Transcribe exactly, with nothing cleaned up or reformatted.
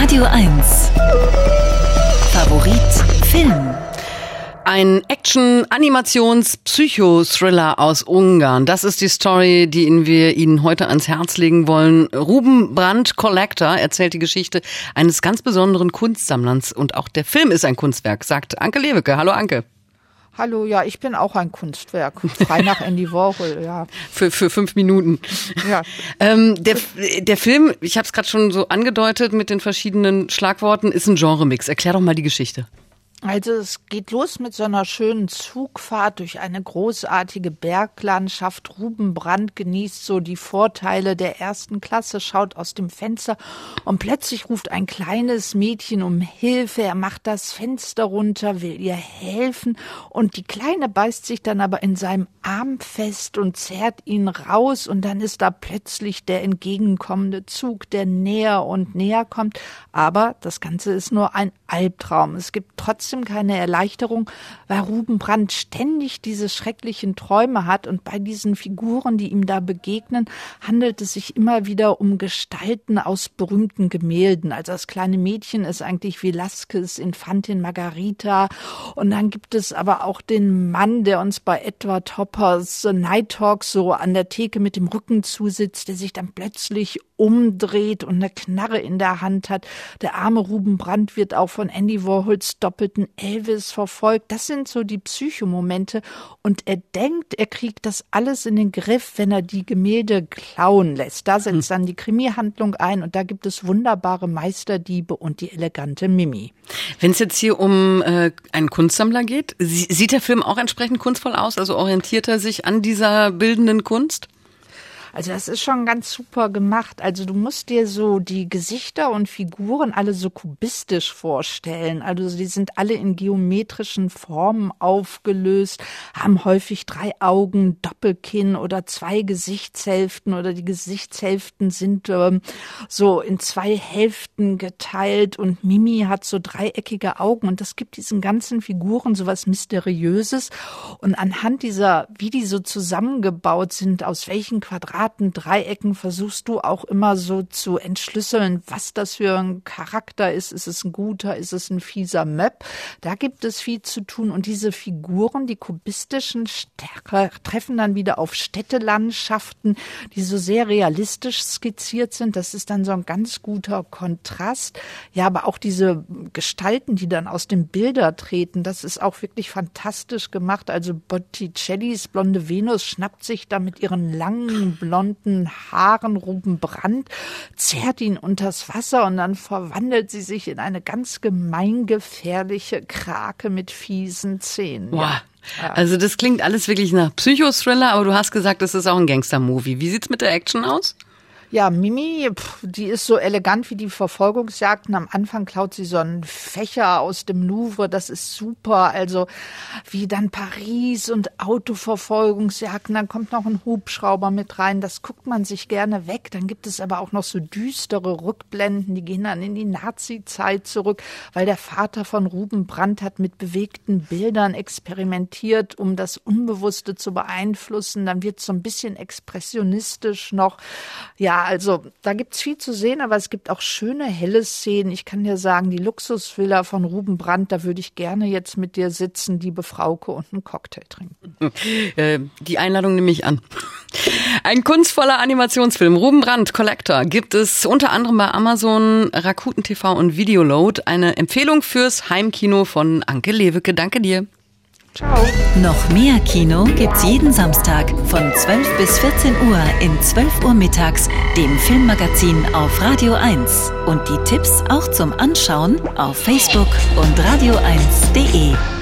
Radio eins. Favorit Film. Ein Action-Animations-Psychothriller aus Ungarn. Das ist die Story, die wir Ihnen heute ans Herz legen wollen. Ruben Brandt Collector erzählt die Geschichte eines ganz besonderen Kunstsammlers. Und auch der Film ist ein Kunstwerk, sagt Anke Lewicke. Hallo Anke. Hallo, ja, ich bin auch ein Kunstwerk. Frei nach Andy Warhol, ja. Für, für fünf Minuten. Ja. Ähm, der, der Film, ich habe es gerade schon so angedeutet mit den verschiedenen Schlagworten, ist ein Genremix. Erklär doch mal die Geschichte. Also es geht los mit so einer schönen Zugfahrt durch eine großartige Berglandschaft. Ruben Brandt genießt so die Vorteile der ersten Klasse, schaut aus dem Fenster und plötzlich ruft ein kleines Mädchen um Hilfe. Er macht das Fenster runter, will ihr helfen und die Kleine beißt sich dann aber in seinem Arm fest und zerrt ihn raus und dann ist da plötzlich der entgegenkommende Zug, der näher und näher kommt. Aber das Ganze ist nur ein Albtraum. Es gibt trotzdem keine Erleichterung, weil Ruben Brandt ständig diese schrecklichen Träume hat und bei diesen Figuren, die ihm da begegnen, handelt es sich immer wieder um Gestalten aus berühmten Gemälden. Also das kleine Mädchen ist eigentlich Velázquez, Infantin Margarita und dann gibt es aber auch den Mann, der uns bei Edward Hoppers Night Talk so an der Theke mit dem Rücken zusitzt, der sich dann plötzlich umdreht und eine Knarre in der Hand hat. Der arme Ruben Brandt wird auch von Andy Warhols doppelten Elvis verfolgt. Das sind so die Psychomomente und er denkt, er kriegt das alles in den Griff, wenn er die Gemälde klauen lässt. Da setzt dann die Krimi-Handlung ein und da gibt es wunderbare Meisterdiebe und die elegante Mimi. Wenn es jetzt hier um äh, einen Kunstsammler geht, sieht der Film auch entsprechend kunstvoll aus? Also orientiert er sich an dieser bildenden Kunst? Also das ist schon ganz super gemacht. Also du musst dir so die Gesichter und Figuren alle so kubistisch vorstellen. Also die sind alle in geometrischen Formen aufgelöst, haben häufig drei Augen, Doppelkinn oder zwei Gesichtshälften oder die Gesichtshälften sind ähm, so in zwei Hälften geteilt und Mimi hat so dreieckige Augen und das gibt diesen ganzen Figuren so was Mysteriöses und anhand dieser, wie die so zusammengebaut sind, aus welchen Quadraten Dreiecken versuchst du auch immer so zu entschlüsseln, was das für ein Charakter ist. Ist es ein guter, ist es ein fieser Möb? Da gibt es viel zu tun und diese Figuren, die kubistischen, treffen dann wieder auf Städtelandschaften, die so sehr realistisch skizziert sind. Das ist dann so ein ganz guter Kontrast. Ja, aber auch diese Gestalten, die dann aus dem Bilder treten, das ist auch wirklich fantastisch gemacht. Also Botticellis Blonde Venus schnappt sich da mit ihren langen blonden Haaren Ruben Brandt, zerrt ihn unters Wasser und dann verwandelt sie sich in eine ganz gemeingefährliche Krake mit fiesen Zähnen. Wow. Ja. Also das klingt alles wirklich nach Psychothriller, aber du hast gesagt, das ist auch ein Gangster-Movie. Wie sieht's mit der Action aus? Ja, Mimi, pff, die ist so elegant wie die Verfolgungsjagden. Am Anfang klaut sie so einen Fächer aus dem Louvre, das ist super. Also wie dann Paris und Autoverfolgungsjagden, dann kommt noch ein Hubschrauber mit rein, das guckt man sich gerne weg. Dann gibt es aber auch noch so düstere Rückblenden, die gehen dann in die Nazi-Zeit zurück, weil der Vater von Ruben Brandt hat mit bewegten Bildern experimentiert, um das Unbewusste zu beeinflussen. Dann wird es so ein bisschen expressionistisch noch. Ja, also da gibt's viel zu sehen, aber es gibt auch schöne, helle Szenen. Ich kann dir sagen, die Luxusvilla von Ruben Brandt, da würde ich gerne jetzt mit dir sitzen, liebe Frauke, und einen Cocktail trinken. Äh, die Einladung nehme ich an. Ein kunstvoller Animationsfilm, Ruben Brandt Collector, gibt es unter anderem bei Amazon, Rakuten T V und Videoload. Eine Empfehlung fürs Heimkino von Anke Lewicke. Danke dir. Ciao. Noch mehr Kino gibt's jeden Samstag von zwölf bis vierzehn Uhr in zwölf Uhr mittags, dem Filmmagazin auf Radio eins. Und die Tipps auch zum Anschauen auf Facebook und radio eins punkt de.